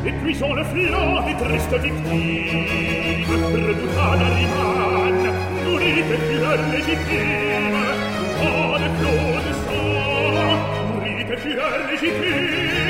Et puis sont le flanc des tristes victimes, redoutable Ariane, nourrit et fureur légitime. Oh, le flot de sang, nourrit et fureur légitime.